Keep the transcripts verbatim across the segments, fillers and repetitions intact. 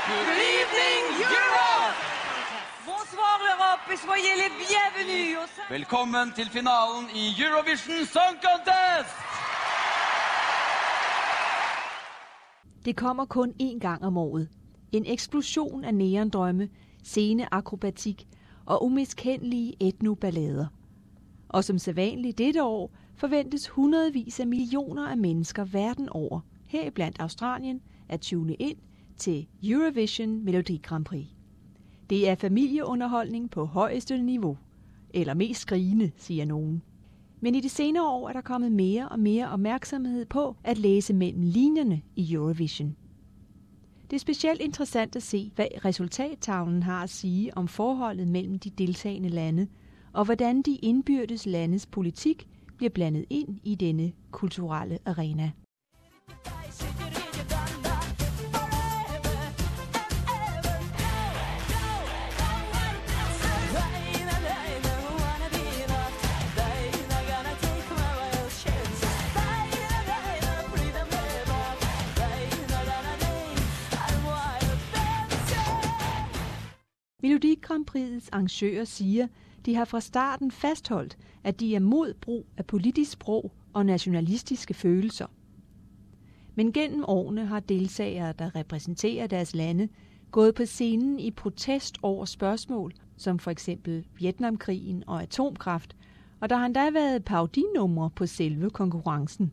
Good evening, Europe! Bonsoir, l'Europe, et soyez les bienvenus. Velkommen til finalen i Eurovision Song Contest! Det kommer kun én gang om året. En eksplosion af neondrømme, sceneakrobatik og umiskendelige etnoballader. Og som sædvanligt dette år forventes hundredvis af millioner af mennesker verden over, heriblandt Australien, at tune ind til Eurovision Melodi Grand Prix. Det er familieunderholdning på højeste niveau. Eller mest skrigende, siger nogen. Men i de senere år er der kommet mere og mere opmærksomhed på at læse mellem linjerne i Eurovision. Det er specielt interessant at se, hvad resultattavlen har at sige om forholdet mellem de deltagende lande, og hvordan de indbyrdes landes politik bliver blandet ind i denne kulturelle arena. Melodi Grand Prix's arrangører siger, de har fra starten fastholdt, at de er mod brug af politisk sprog og nationalistiske følelser. Men gennem årene har deltagere, der repræsenterer deres lande, gået på scenen i protest over spørgsmål, som for eksempel Vietnamkrigen og atomkraft, og der har endda været parodinumre på selve konkurrencen.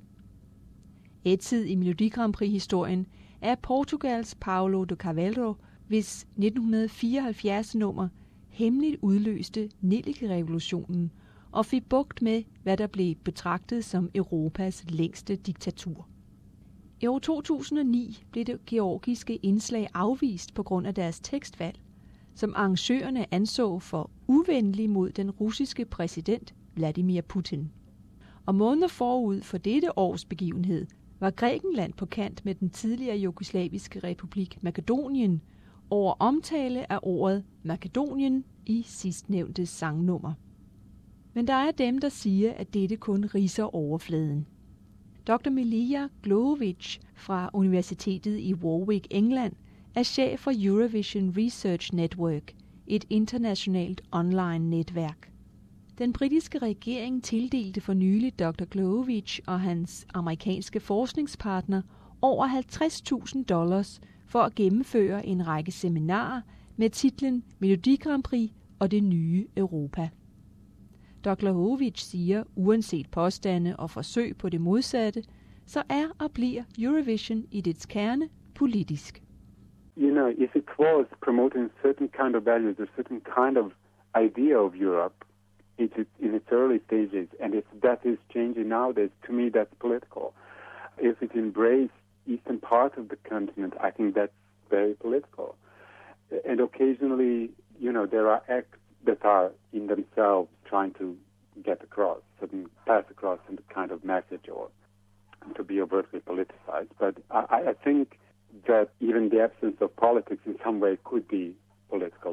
Et tid i Melodi Grand Prix-historien er Portugals Paulo de Carvalho, hvis nitten fireoghalvfjerds nummer hemmeligt udløste Nellikrevolutionen og fik bugt med, hvad der blev betragtet som Europas længste diktatur. I år to tusind og ni blev det georgiske indslag afvist på grund af deres tekstvalg, som arrangørerne anså for uvenlig mod den russiske præsident Vladimir Putin. Og måneder forud for dette års begivenhed var Grækenland på kant med den tidligere jugoslaviske republik Makedonien over omtale af ordet Makedonien i sidstnævnte sangnummer. Men der er dem, der siger, at dette kun ridser overfladen. doktor Milija Glogovic fra Universitetet i Warwick, England, er chef for Eurovision Research Network, et internationalt online-netværk. Den britiske regering tildelte for nylig doktor Glogovic og hans amerikanske forskningspartner over halvtreds tusind dollars for at gennemføre en række seminarer med titlen Melodi Grand Prix og det nye Europa. doktor Glogovic siger, uanset påstande og forsøg på det modsatte, så er og bliver Eurovision i dets kerne politisk. You know, if it was promoting certain kind of values, a certain kind of idea of Europe, it's in its early stages, and if that is changing nowadays, to me that's political. If it embraces eastern part of the continent, I think that's very political. And occasionally, you know, there are acts that are in themselves trying to get across, certain pass across some kind of message or to be overtly politicized. But I, I think that even the absence of politics in some way could be political.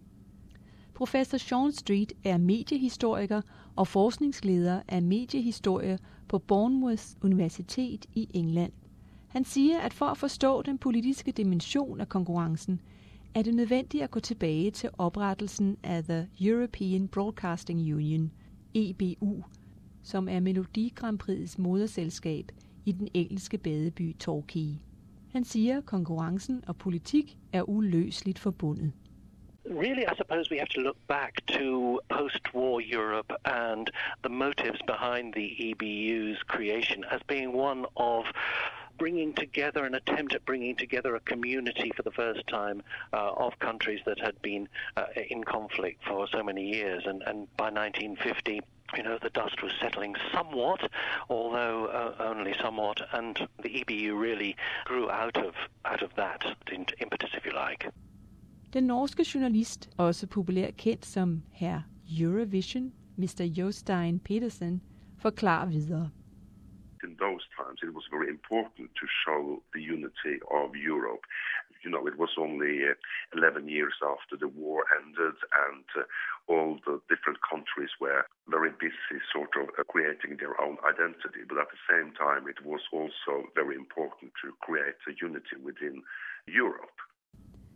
Professor Sean Street er mediehistoriker og forskningsleder af mediehistorie på Bournemouth Universitet i England. Han siger, at for at forstå den politiske dimension af konkurrencen, er det nødvendigt at gå tilbage til oprettelsen af The European Broadcasting Union, E B U, som er Melodi Grand Prix's moderselskab i den engelske badeby Torquay. Han siger, at konkurrencen og politik er uløseligt forbundet. Really, I suppose we have to look back to post-war Europe and the motives behind the E B U's creation as being one of bringing together, an attempt at bringing together a community for the first time uh, of countries that had been uh, in conflict for so many years. And, and by nineteen fifty, you know, the dust was settling somewhat, although uh, only somewhat, and the E B U really grew out of out of that impetus, if you like. Den norske journalist, også populært kendt som herr Eurovision, mister Jostein Petersen, forklarer videre. In those times, it was very important to show the unity of Europe. You know, it was only uh, eleven years after the war ended, and uh, all the different countries were very busy sort of uh, creating their own identity. But at the same time, it was also very important to create a unity within Europe.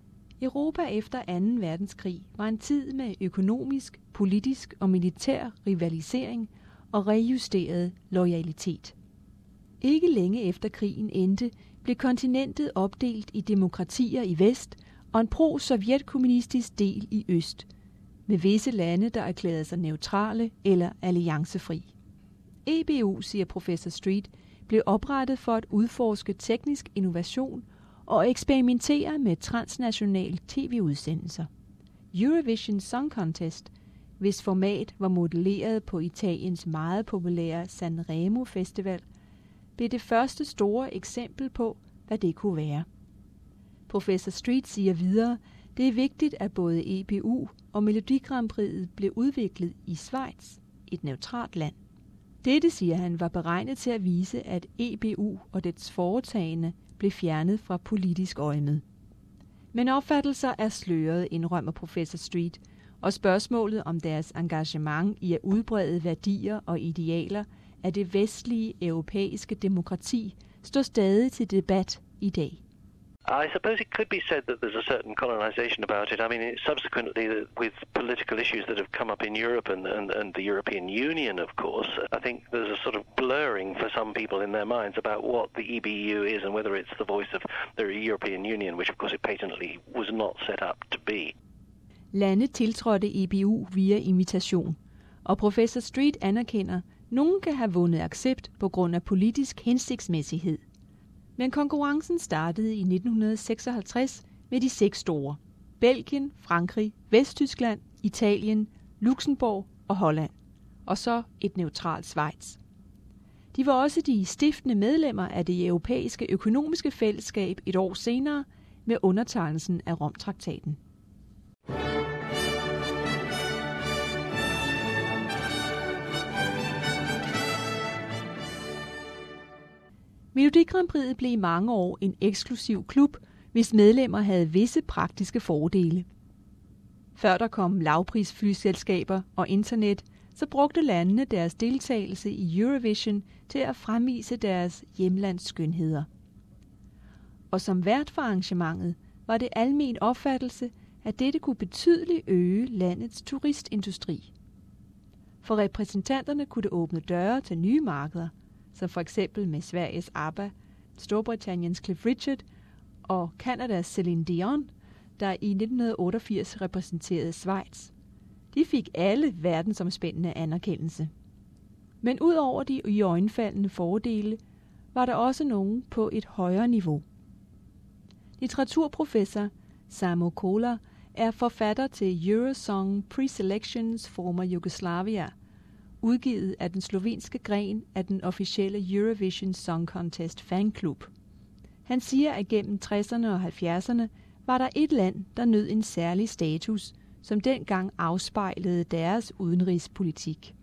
Europa efter anden verdenskrig var en tid med økonomisk, politisk og militær rivalisering og rejusteret loyalitet. Ikke længe efter krigen endte, blev kontinentet opdelt i demokratier i vest og en pro-sovjetkommunistisk del i øst, med visse lande, der erklærede sig neutrale eller alliancefri. E B U, siger professor Street, blev oprettet for at udforske teknisk innovation og eksperimentere med transnationale tv-udsendelser. Eurovision Song Contest, hvis format var modelleret på Italiens meget populære Sanremo Festival, blev det første store eksempel på, hvad det kunne være. Professor Street siger videre, det er vigtigt, at både E B U og Melodi Grand Prix'et blev udviklet i Schweiz, et neutralt land. Dette, siger han, var beregnet til at vise, at E B U og dets foretagende blev fjernet fra politisk øjemed. Men opfattelser er sløret, indrømmer professor Street, og spørgsmålet om deres engagement i at udbrede værdier og idealer af det vestlige europæiske demokrati står stadig til debat i dag. I suppose it could be said that there's a certain colonization about it. I mean, it, subsequently, with political issues that have come up in Europe and, and, and the European Union, of course, I think there's a sort of blurring for some people in their minds about what the E B U is and whether it's the voice of the European Union, which of course it patently was not set up to be. Lande tiltrådte E B U via invitation, og professor Street anerkender, at nogen kan have vundet accept på grund af politisk hensigtsmæssighed. Men konkurrencen startede i nitten seksoghalvtreds med de seks store: Belgien, Frankrig, Vesttyskland, Italien, Luxembourg og Holland. Og så et neutralt Schweiz. De var også de stiftende medlemmer af det europæiske økonomiske fællesskab et år senere med undertegnelsen af Romtraktaten. Melodi Grand Prix'et blev i mange år en eksklusiv klub, hvis medlemmer havde visse praktiske fordele. Før der kom lavprisflyselskaber og internet, så brugte landene deres deltagelse i Eurovision til at fremvise deres hjemlands skønheder. Og som vært for arrangementet var det almen opfattelse, at dette kunne betydeligt øge landets turistindustri. For repræsentanterne kunne det åbne døre til nye markeder, som for eksempel med Sveriges ABBA, Storbritanniens Cliff Richard og Canadas Celine Dion, der i nitten otteogfirs repræsenterede Schweiz. De fik alle verdensomspændende anerkendelse. Men ud over de iøjnefaldende fordele, var der også nogen på et højere niveau. Litteraturprofessor Samo Kolar er forfatter til Eurosong Preselections Former Yugoslavia, udgivet af den slovenske gren af den officielle Eurovision Song Contest fanklub. Han siger, at gennem tresserne og halvfjerdserne var der et land, der nød en særlig status, som dengang afspejlede deres udenrigspolitik.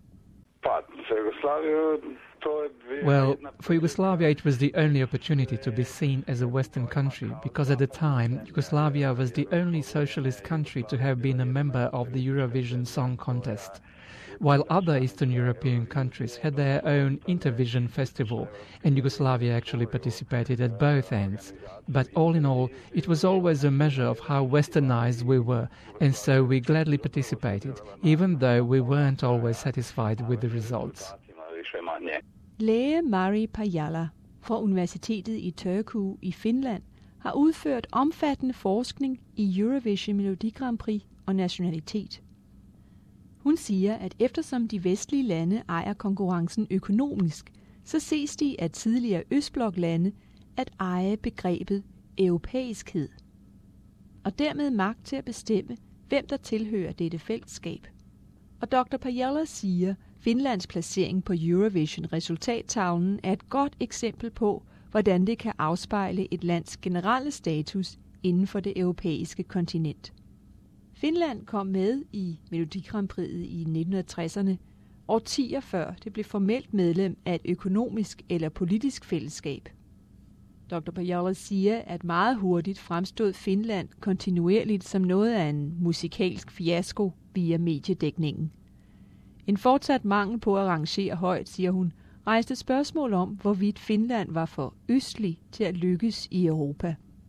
Well, for Yugoslavia it was the only opportunity to be seen as a Western country, because at the time Yugoslavia was the only socialist country to have been a member of the Eurovision Song Contest, while other Eastern European countries had their own Intervision festival, and Yugoslavia actually participated at both ends. But all in all, it was always a measure of how westernized we were, and so we gladly participated, even though we weren't always satisfied with the results. Læge Mari Pajala fra Universitetet i Turku i Finland har udført omfattende forskning i Eurovision Melodi Grand Prix og nationalitet. Hun siger, at eftersom de vestlige lande ejer konkurrencen økonomisk, så ses de af tidligere østbloklande at eje begrebet europæiskhed, og dermed magt til at bestemme, hvem der tilhører dette fællesskab. Og doktor Pajala siger, Finlands placering på Eurovision-resultattavlen er et godt eksempel på, hvordan det kan afspejle et lands generelle status inden for det europæiske kontinent. Finland kom med i Melodi Grand Prix'et i nitten tresserne, årtier før det blev formelt medlem af et økonomisk eller politisk fællesskab. doktor Pajala siger, at meget hurtigt fremstod Finland kontinuerligt som noget af en musikalsk fiasko via mediedækningen. En fortsat mangel på at rangere højt, siger hun, rejste spørgsmål om, hvorvidt Finland var for østlig til at lykkes i Europa.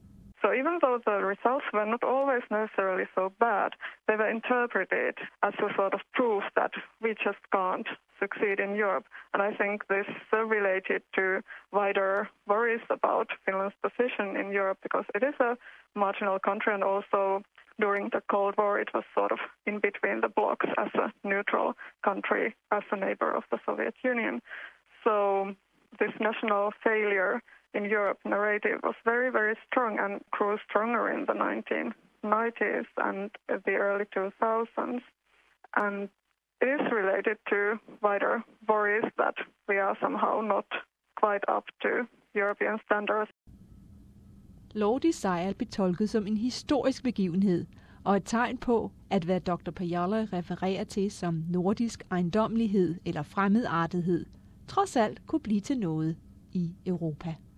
So even though the results were not always necessarily so bad, they were interpreted as a sort of proof that we just can't succeed in Europe. And I think this uh, related to wider worries about Finland's position in Europe, because it is a marginal country, and also during the Cold War it was sort of in between the blocs as a neutral country, as a neighbor of the Soviet Union. So this national failure in Europe narrative was very, very strong and grew stronger in the nineteen nineties and the early two thousands. And it is related to wider worries that we are somehow not quite up to European standards. Lordi sejr blev tolket som en historisk begivenhed og et tegn på, at hvad doktor Pajala refererer til som nordisk ejendommelighed eller fremmedartethed, trods alt kunne blive til noget i Europa.